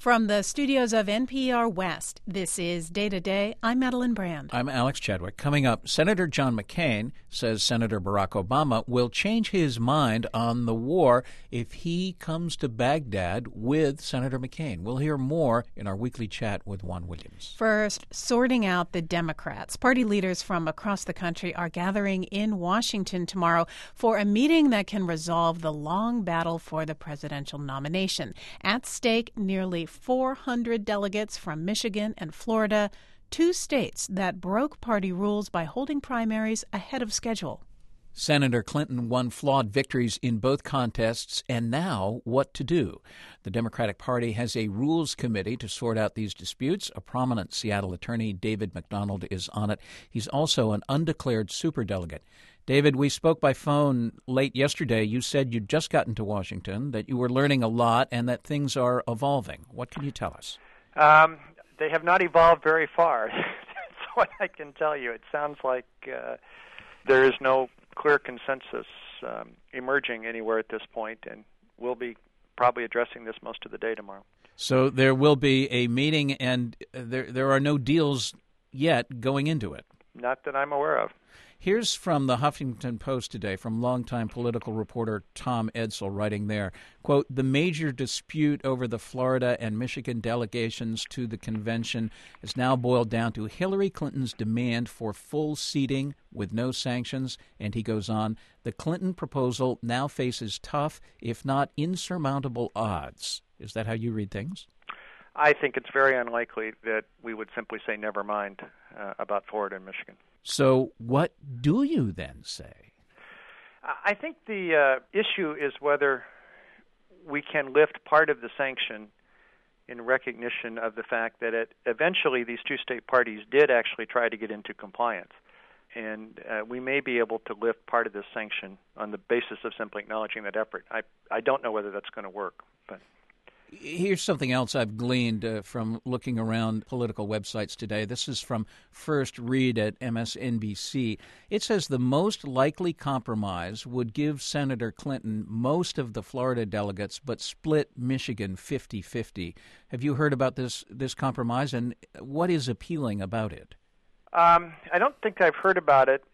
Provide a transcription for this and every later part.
From the studios of NPR West, this is Day to Day. I'm Madeline Brand. I'm Alex Chadwick. Coming up, Senator John McCain says Senator Barack Obama will change his mind on the war if he comes to Baghdad with Senator McCain. We'll hear more in our weekly chat with Juan Williams. First, sorting out the Democrats. Party leaders from across the country are gathering in Washington tomorrow for a meeting that can resolve the long battle for the presidential nomination. At stake, nearly 400 delegates from Michigan and Florida, two states that broke party rules by holding primaries ahead of schedule. Senator Clinton won flawed victories in both contests, and now what to do? The Democratic Party has a rules committee to sort out these disputes. A prominent Seattle attorney, David McDonald, is on it. He's also an undeclared superdelegate. David, we spoke by phone late yesterday. You said you'd just gotten to Washington, that you were learning a lot, and that things are evolving. What can you tell us? They have not evolved very far. That's what I can tell you. It sounds like there is no clear consensus emerging anywhere at this point, and we'll be probably addressing this most of the day tomorrow. So there will be a meeting, and there are no deals yet going into it? Not that I'm aware of. Here's from the Huffington Post today, from longtime political reporter Tom Edsall, writing there, quote, "The major dispute over the Florida and Michigan delegations to the convention has now boiled down to Hillary Clinton's demand for full seating with no sanctions." And he goes on, "The Clinton proposal now faces tough, if not insurmountable odds." Is that how you read things? I think it's very unlikely that we would simply say never mind about Florida and Michigan. So what do you then say? I think the issue is whether we can lift part of the sanction in recognition of the fact that eventually these two state parties did actually try to get into compliance. And we may be able to lift part of this sanction on the basis of simply acknowledging that effort. I don't know whether that's going to work, but... Here's something else I've gleaned from looking around political websites today. This is from First Read at MSNBC. It says the most likely compromise would give Senator Clinton most of the Florida delegates, but split Michigan 50-50. Have you heard about this compromise, and what is appealing about it? I don't think I've heard about it.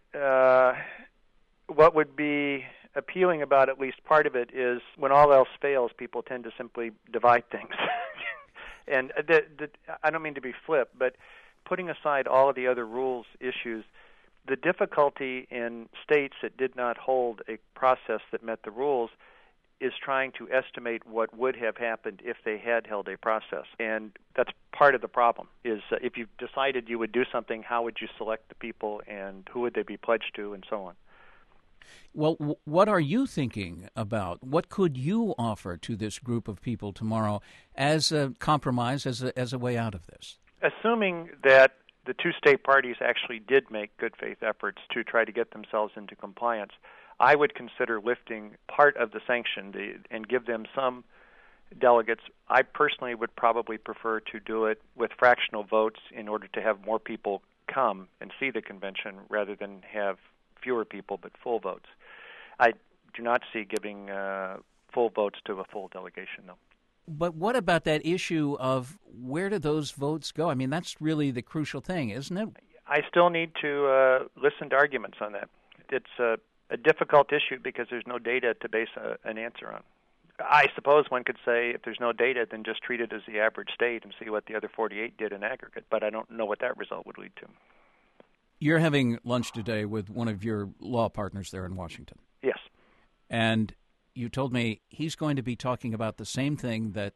What would be appealing about at least part of it is when all else fails, people tend to simply divide things. And I don't mean to be flip, but putting aside all of the other rules issues, the difficulty in states that did not hold a process that met the rules is trying to estimate what would have happened if they had held a process. And that's part of the problem, is if you decided you would do something, how would you select the people and who would they be pledged to and so on. Well, what are you thinking about? What could you offer to this group of people tomorrow as a compromise, as a way out of this? Assuming that the two state parties actually did make good faith efforts to try to get themselves into compliance, I would consider lifting part of the sanction and give them some delegates. I personally would probably prefer to do it with fractional votes in order to have more people come and see the convention rather than have fewer people but full votes. I do not see giving full votes to a full delegation, though. But what about that issue of where do those votes go? I mean, that's really the crucial thing, isn't it? I still need to listen to arguments on that. It's a difficult issue because there's no data to base an answer on. I suppose one could say if there's no data, then just treat it as the average state and see what the other 48 did in aggregate, but I don't know what that result would lead to. You're having lunch today with one of your law partners there in Washington. Yes. And you told me he's going to be talking about the same thing that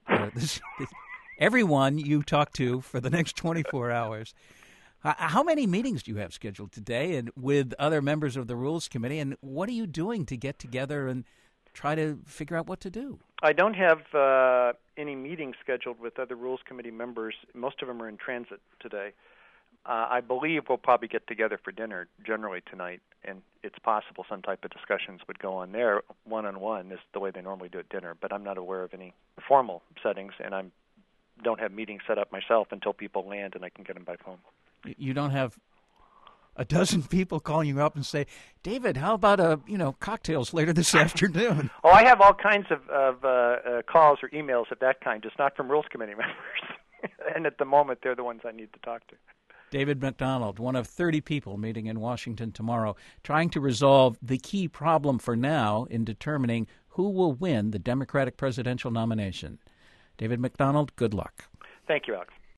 everyone you talk to for the next 24 hours. How many meetings do you have scheduled today and with other members of the Rules Committee, and what are you doing to get together and try to figure out what to do? I don't have any meetings scheduled with other Rules Committee members. Most of them are in transit today. I believe we'll probably get together for dinner generally tonight, and it's possible some type of discussions would go on there. One-on-one is the way they normally do at dinner, but I'm not aware of any formal settings, and I don't have meetings set up myself until people land and I can get them by phone. You don't have a dozen people calling you up and say, David, how about cocktails later this afternoon? Oh, I have all kinds of calls or emails of that kind, just not from Rules Committee members. And at the moment, they're the ones I need to talk to. David McDonald, one of 30 people meeting in Washington tomorrow, trying to resolve the key problem for now in determining who will win the Democratic presidential nomination. David McDonald, good luck. Thank you, Alex.